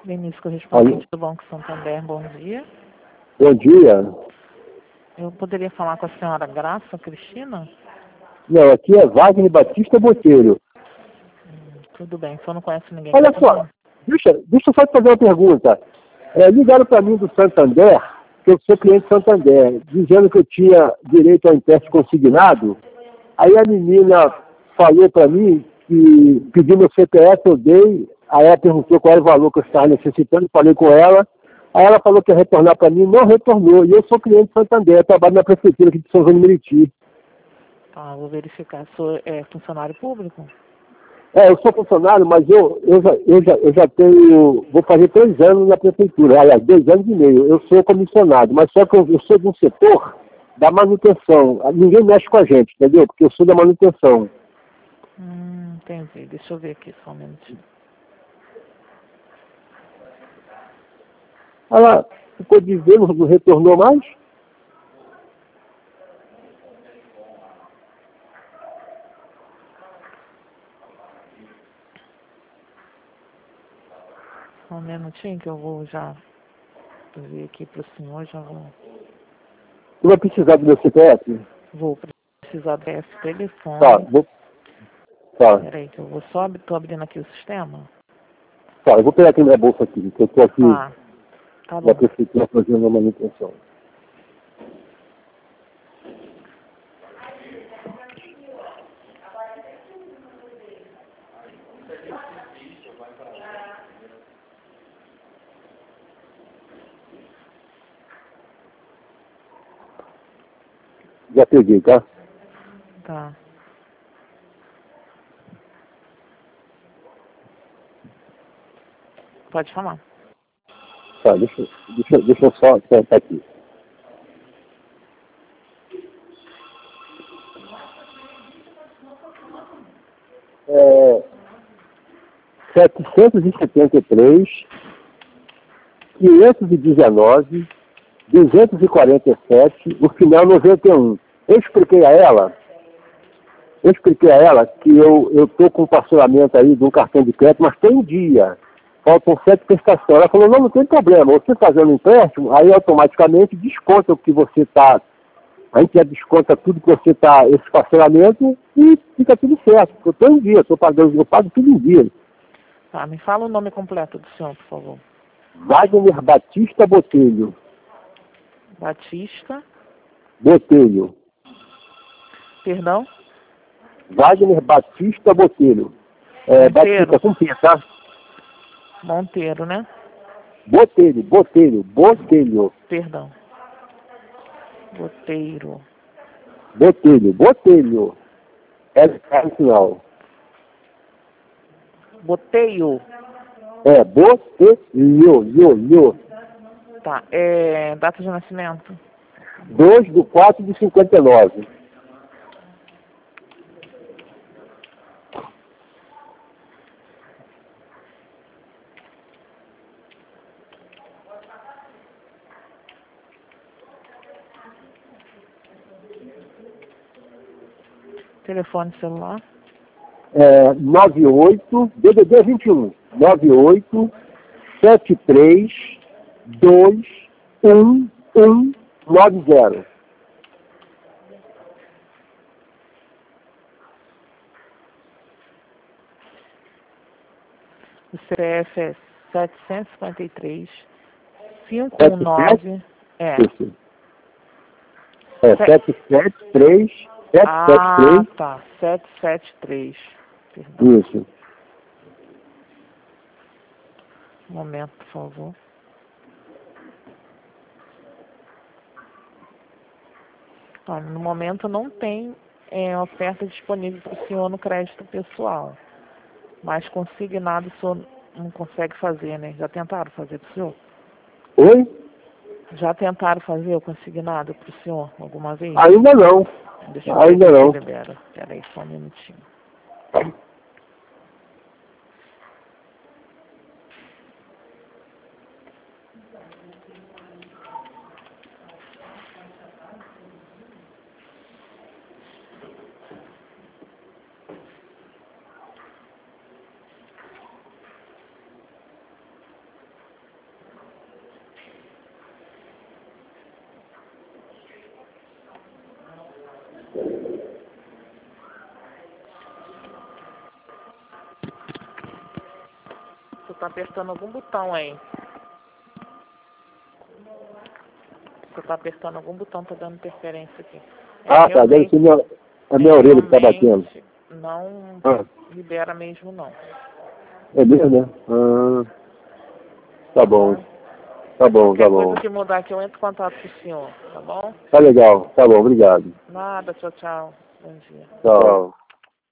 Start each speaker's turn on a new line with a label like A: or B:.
A: Denise, correspondente do Banco Santander, bom dia.
B: Bom dia.
A: Eu poderia falar com a senhora Graça Cristina?
B: Não, aqui é Wagner Batista Botelho.
A: Tudo bem, só não conhece ninguém.
B: Olha só, deixa eu só te fazer uma pergunta. Ligaram para mim do Santander, que eu sou cliente do Santander, dizendo que eu tinha direito ao empréstimo consignado. Aí a menina falou para mim que pediu meu CPF, eu dei. Aí ela perguntou qual era o valor que eu estava necessitando, falei com ela. Aí ela falou que ia retornar para mim, não retornou. E eu sou cliente do Santander, eu trabalho na prefeitura aqui de São João do Meriti.
A: Ah, vou verificar. Sou funcionário público?
B: Eu sou funcionário, mas eu já tenho, vou fazer 3 anos na prefeitura, aliás, 2 anos e meio. Eu sou comissionado, mas só que eu sou de um setor da manutenção. Ninguém mexe com a gente, entendeu? Porque eu sou da manutenção.
A: Entendi. Deixa eu ver aqui só um minutinho.
B: Ela ficou dizendo, não retornou mais?
A: Só um minutinho que eu vou já ver aqui para o senhor, já vou...
B: Você vai precisar do meu CPF?
A: Vou precisar desse telefone.
B: Tá.
A: Peraí, que eu vou só... Tô abrindo aqui o sistema.
B: Tá, eu vou pegar aqui minha bolsa aqui, que eu estou aqui
A: Tá bom.
B: na prefeitura fazendo a manutenção. Já peguei, tá?
A: Tá. Pode falar.
B: Tá, deixa eu só tentar aqui. É, 773, 519, 247, o final 91. Eu expliquei a ela que eu estou com um parcelamento aí de um cartão de crédito, mas tem dia. Faltam 7 prestações. Ela falou, não tem problema. Você fazendo um empréstimo, aí automaticamente desconta o que você está. A gente já desconta tudo que você está, esse parcelamento, e fica tudo certo. Eu estou em dia, eu pago tudo em dia.
A: Tá, me fala o nome completo do senhor, por favor.
B: Wagner Batista Botelho.
A: Batista.
B: Botelho.
A: Perdão?
B: Wagner Batista Botelho.
A: Monteiro.
B: Batista com P, tá?
A: Monteiro, né?
B: Botelho.
A: Perdão. Boteiro.
B: Botelho. É o final.
A: Boteio.
B: Botelho.
A: Tá, data de nascimento.
B: 2/4/59.
A: Telefone celular.
B: 98, DDD 21. 98 73 2 1 1 90.
A: O CPF é 753 519.
B: Isso. 773 773.
A: Tá. 773. Perdão.
B: Isso.
A: Um momento, por favor. Olha, no momento não tem oferta disponível para o senhor no crédito pessoal. Mas consignado o senhor não consegue fazer, né? Já tentaram fazer para o senhor?
B: Oi?
A: Já tentaram fazer o consignado para o senhor alguma vez?
B: Ainda não.
A: Deixa eu ver
B: Ainda
A: se
B: não.
A: libera. Espera aí, só um minutinho. tá apertando algum botão aí. Você tá apertando algum botão, tá dando interferência aqui.
B: Tá, deve ser a minha orelha que tá batendo.
A: Não libera mesmo, não.
B: É mesmo, né? Tá bom. Tá bom, tá bom.
A: Qualquer coisa que mudar aqui, eu entro em contato com o senhor, tá bom?
B: Tá legal, tá bom, obrigado.
A: Nada, tchau, tchau. Bom dia.
B: Tchau.